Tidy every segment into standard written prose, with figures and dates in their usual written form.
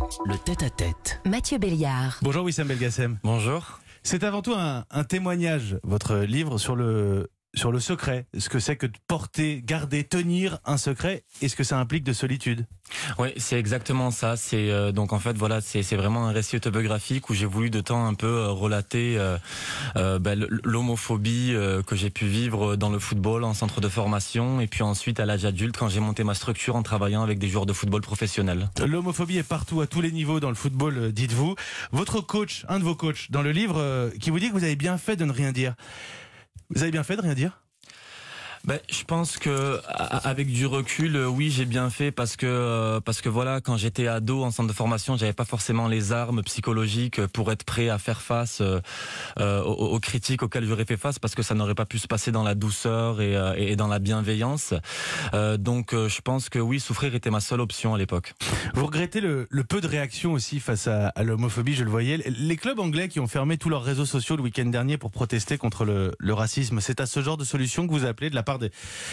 Le tête-à-tête. Mathieu Béliard. Bonjour Wissam Belgassem. Bonjour. C'est avant tout un témoignage, votre livre, sur le secret. Ce que c'est que de porter, garder, tenir un secret et ce que ça implique de solitude. Oui, c'est exactement ça. C'est donc en fait voilà, c'est vraiment un récit autobiographique où j'ai voulu de temps un peu relater l'homophobie que j'ai pu vivre dans le football, en centre de formation, et puis ensuite à l'âge adulte quand j'ai monté ma structure en travaillant avec des joueurs de football professionnels. L'homophobie est partout, à tous les niveaux dans le football, dites-vous. Votre coach, un de vos coachs dans le livre, qui vous dit que vous avez bien fait de ne rien dire. Vous avez bien fait de rien dire ? Je pense que avec du recul, oui, j'ai bien fait parce que voilà, quand j'étais ado en centre de formation, j'avais pas forcément les armes psychologiques pour être prêt à faire face aux critiques auxquelles j'aurais fait face, parce que ça n'aurait pas pu se passer dans la douceur et dans la bienveillance. Donc je pense que oui, souffrir était ma seule option à l'époque. Vous regrettez le peu de réaction aussi face à l'homophobie, je le voyais. Les clubs anglais qui ont fermé tous leurs réseaux sociaux le week-end dernier pour protester contre le racisme, c'est à ce genre de solution que vous appelez de la part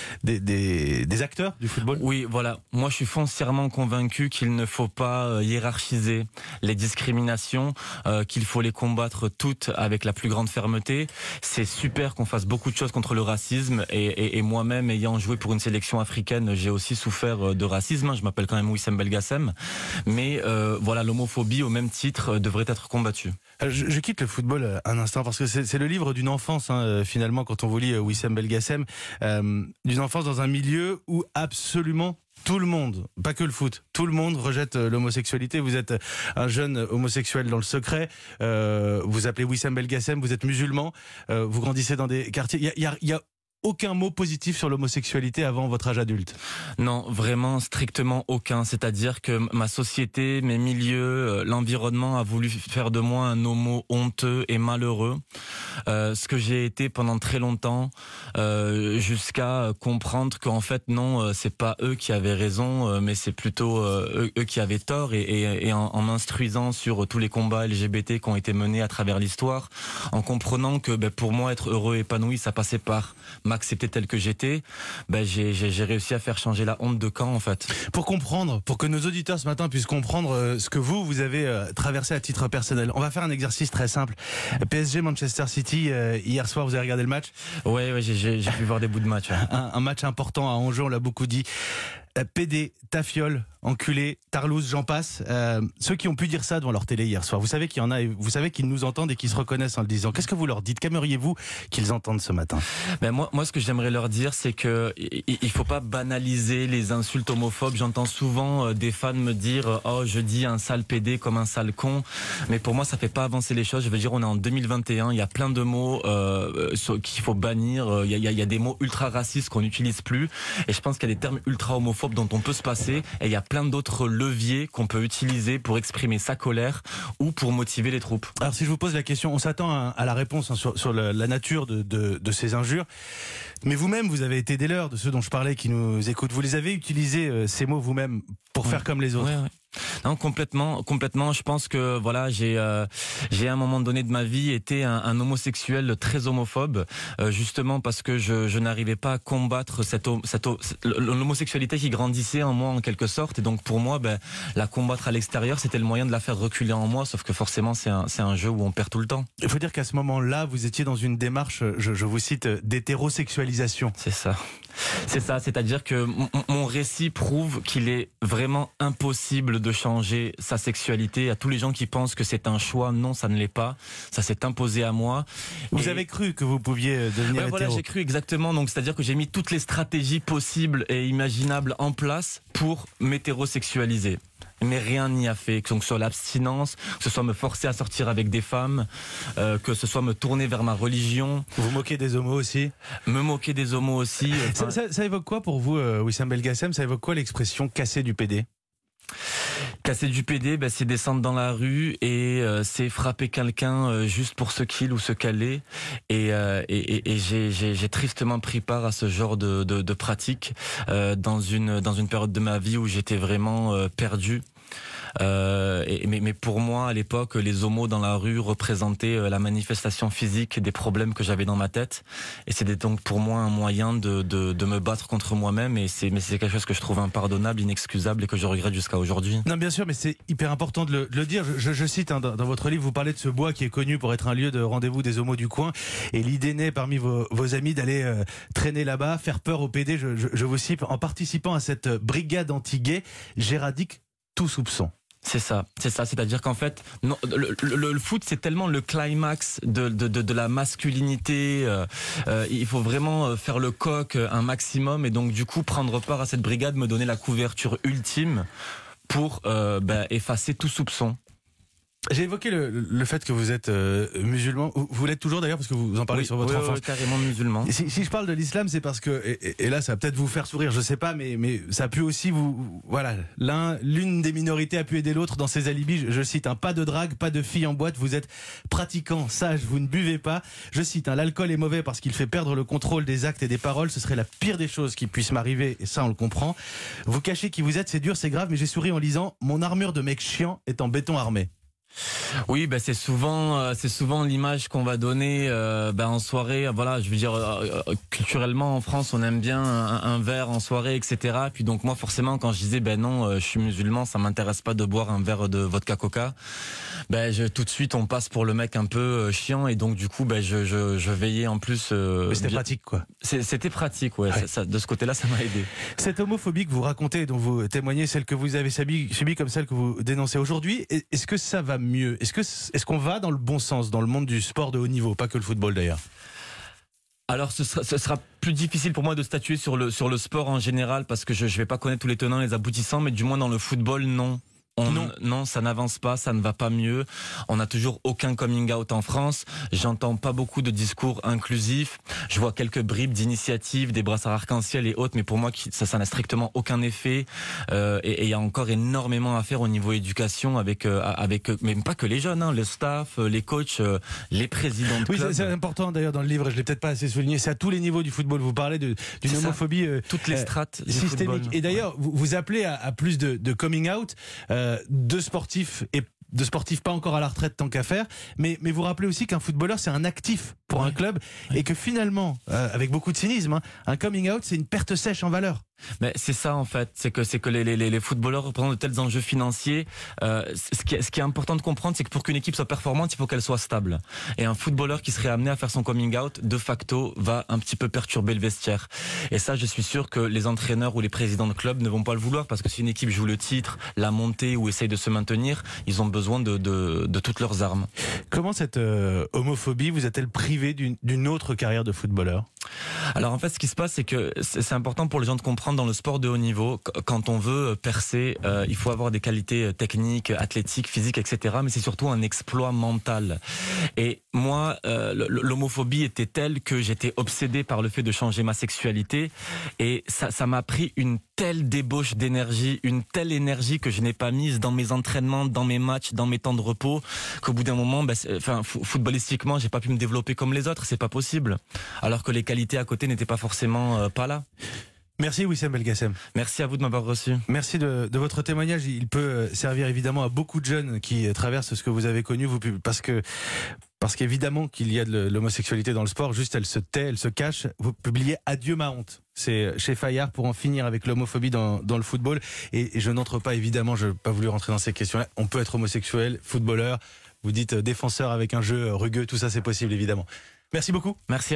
des acteurs du football? Oui, voilà. Moi, je suis foncièrement convaincu qu'il ne faut pas hiérarchiser les discriminations, qu'il faut les combattre toutes avec la plus grande fermeté. C'est super qu'on fasse beaucoup de choses contre le racisme, et moi-même, ayant joué pour une sélection africaine, j'ai aussi souffert de racisme. Je m'appelle quand même Wissam Belgassem, mais voilà, l'homophobie, au même titre, devrait être combattue. Je quitte le football un instant parce que c'est le livre d'une enfance, finalement, quand on vous lit Wissam Belgassem, d'une enfance dans un milieu où absolument tout le monde, pas que le foot, tout le monde rejette l'homosexualité. Vous êtes un jeune homosexuel dans le secret, vous appelez Wissam Belgassem, vous êtes musulman, vous grandissez dans des quartiers. Il y a aucun mot positif sur l'homosexualité avant votre âge adulte? Non, vraiment strictement aucun. C'est-à-dire que ma société, mes milieux, l'environnement a voulu faire de moi un homo honteux et malheureux. Ce que j'ai été pendant très longtemps, jusqu'à comprendre qu'en fait non, c'est pas eux qui avaient raison, mais c'est plutôt eux qui avaient tort. Et en m'instruisant sur tous les combats LGBT qui ont été menés à travers l'histoire, en comprenant que pour moi être heureux, épanoui, ça passait par m'accepter tel que j'étais, j'ai réussi à faire changer la honte de camp en fait. Pour comprendre, pour que nos auditeurs ce matin puissent comprendre ce que vous avez traversé à titre personnel, on va faire un exercice très simple. PSG Manchester City, hier soir vous avez regardé le match? Ouais, j'ai pu voir des bouts de match. Ouais. Un match important à enjeu, on l'a beaucoup dit. PD, Tafiole, enculé, Tarlouse, j'en passe. Ceux qui ont pu dire ça devant leur télé hier soir, vous savez qu'il y en a, et vous savez qu'ils nous entendent et qu'ils se reconnaissent en le disant. Qu'est-ce que vous leur dites? Qu'aimeriez-vous qu'ils entendent ce matin? Moi, ce que j'aimerais leur dire, c'est que il faut pas banaliser les insultes homophobes. J'entends souvent des fans me dire oh, je dis un sale PD comme un sale con, mais pour moi ça fait pas avancer les choses. Je veux dire, on est en 2021, il y a plein de mots qu'il faut bannir. Il y a des mots ultra racistes qu'on n'utilise plus, et je pense qu'il y a des termes ultra homophobes dont on peut se passer, et il y a plein d'autres leviers qu'on peut utiliser pour exprimer sa colère ou pour motiver les troupes. Alors si je vous pose la question, on s'attend à la réponse sur la nature de ces injures, mais vous-même vous avez été des leurs, de ceux dont je parlais qui nous écoutent. Vous les avez utilisés, ces mots vous-même, pour faire comme les autres? Ouais. Non, complètement. Je pense que voilà, j'ai à un moment donné de ma vie été un homosexuel très homophobe, justement parce que je n'arrivais pas à combattre l'homosexualité qui grandissait en moi en quelque sorte, et donc pour moi, la combattre à l'extérieur, c'était le moyen de la faire reculer en moi. Sauf que forcément, c'est un jeu où on perd tout le temps. Il faut dire qu'à ce moment-là, vous étiez dans une démarche, je vous cite, d'hétérosexualisation. C'est ça. C'est-à-dire que mon récit prouve qu'il est vraiment impossible de changer sa sexualité. À tous les gens qui pensent que c'est un choix, non, ça ne l'est pas. Ça s'est imposé à moi. Vous avez cru que vous pouviez devenir hétéro? Voilà, j'ai cru exactement. Donc, c'est-à-dire que j'ai mis toutes les stratégies possibles et imaginables en place pour m'hétérosexualiser. Mais rien n'y a fait, que ce soit l'abstinence, que ce soit me forcer à sortir avec des femmes, que ce soit me tourner vers ma religion. Vous moquez des homos aussi? Me moquer des homos aussi. Ça évoque quoi pour vous, Wissam Belgassem? Ça évoque quoi l'expression casser du PD? Casser du PD, c'est descendre dans la rue et c'est frapper quelqu'un juste pour ce qu'il ou ce qu'elle est. Et j'ai tristement pris part à ce genre de pratique dans une période de ma vie où j'étais vraiment perdu. Mais pour moi, à l'époque, les homos dans la rue représentaient la manifestation physique des problèmes que j'avais dans ma tête. Et c'était donc pour moi un moyen de me battre contre moi-même. Mais c'est quelque chose que je trouve impardonnable, inexcusable et que je regrette jusqu'à aujourd'hui. Non, bien sûr, mais c'est hyper important de le dire. Je cite dans votre livre, vous parlez de ce bois qui est connu pour être un lieu de rendez-vous des homos du coin. Et l'idée naît parmi vos amis d'aller traîner là-bas, faire peur au PD. Je vous cite, en participant à cette brigade anti-gay, j'éradique tout soupçon. C'est ça. C'est-à-dire qu'en fait, non, le foot, c'est tellement le climax de la masculinité. Il faut vraiment faire le coq un maximum et donc du coup prendre part à cette brigade me donner la couverture ultime pour effacer tout soupçon. J'ai évoqué le fait que vous êtes musulman. Vous l'êtes toujours d'ailleurs parce que vous en parlez sur votre enfance. Oui, carrément musulman. Si je parle de l'islam, c'est parce que et là ça va peut-être vous faire sourire, je sais pas, mais ça a pu aussi voilà, l'une des minorités a pu aider l'autre dans ses alibis. Je cite, pas de drague, pas de filles en boîte. Vous êtes pratiquant, sage, vous ne buvez pas. Je cite, l'alcool est mauvais parce qu'il fait perdre le contrôle des actes et des paroles. Ce serait la pire des choses qui puisse m'arriver et ça on le comprend. Vous cachez qui vous êtes, c'est dur, c'est grave, mais j'ai souri en lisant mon armure de mec chiant est en béton armé. Oui, c'est souvent l'image qu'on va donner en soirée. Voilà, je veux dire culturellement en France, on aime bien un verre en soirée, etc. Puis donc moi forcément quand je disais non, je suis musulman, ça m'intéresse pas de boire un verre de vodka Coca. Tout de suite on passe pour le mec un peu chiant et donc du coup je veillais en plus. Mais c'était pratique quoi. C'était pratique, ouais. Ça, de ce côté-là, ça m'a aidé. Cette homophobie que vous racontez, dont vous témoignez, celle que vous avez subie comme celle que vous dénoncez aujourd'hui, est-ce que ça va mieux ? Est-ce qu'on va dans le bon sens dans le monde du sport de haut niveau, pas que le football d'ailleurs ? Alors ce sera plus difficile pour moi de statuer sur le sport en général parce que je vais pas connaître tous les tenants et les aboutissants, mais du moins dans le football, non. Non, ça n'avance pas, ça ne va pas mieux. On n'a toujours aucun coming out en France. J'entends pas beaucoup de discours inclusifs. Je vois quelques bribes d'initiatives, des brassards arc-en-ciel et autres, mais pour moi, ça n'a strictement aucun effet. Et il y a encore énormément à faire au niveau éducation avec même pas que les jeunes, le staff, les coachs, les présidents de clubs. Oui, c'est important d'ailleurs dans le livre. Je l'ai peut-être pas assez souligné. C'est à tous les niveaux du football. Vous parlez d'une homophobie toutes les strates systémique. Et d'ailleurs, vous appelez à plus de coming out. De sportifs pas encore à la retraite tant qu'à faire, mais vous rappelez aussi qu'un footballeur c'est un actif pour un club et que finalement, avec beaucoup de cynisme, un coming out c'est une perte sèche en valeur. Mais c'est ça en fait, c'est que les footballeurs représentent de tels enjeux financiers. Ce qui est important de comprendre, c'est que pour qu'une équipe soit performante, il faut qu'elle soit stable. Et un footballeur qui serait amené à faire son coming out, de facto, va un petit peu perturber le vestiaire. Et ça, je suis sûr que les entraîneurs ou les présidents de club ne vont pas le vouloir parce que si une équipe joue le titre, la montée ou essaye de se maintenir, ils ont besoin de toutes leurs armes. Comment cette homophobie vous a-t-elle privé d'une autre carrière de footballeur ? Alors en fait, ce qui se passe, c'est que c'est important pour les gens de comprendre dans le sport de haut niveau, quand on veut percer, il faut avoir des qualités techniques, athlétiques, physiques, etc. Mais c'est surtout un exploit mental. Et moi, l'homophobie était telle que j'étais obsédé par le fait de changer ma sexualité. Et ça m'a pris une telle débauche d'énergie, une telle énergie que je n'ai pas mise dans mes entraînements, dans mes matchs, dans mes temps de repos, qu'au bout d'un moment, footballistiquement, j'ai pas pu me développer comme les autres, c'est pas possible. Alors que les qualités à côté n'étaient pas forcément pas là. Merci Wissem Belgacem. Merci à vous de m'avoir reçu. Merci de votre témoignage. Il peut servir évidemment à beaucoup de jeunes qui traversent ce que vous avez connu, parce qu'évidemment qu'il y a de l'homosexualité dans le sport, juste elle se tait, elle se cache. Vous publiez Adieu ma honte. C'est chez Fayard pour en finir avec l'homophobie dans le football. Et je n'entre pas évidemment, je n'ai pas voulu rentrer dans ces questions-là. On peut être homosexuel, footballeur, vous dites défenseur avec un jeu rugueux, tout ça c'est possible évidemment. Merci beaucoup. Merci.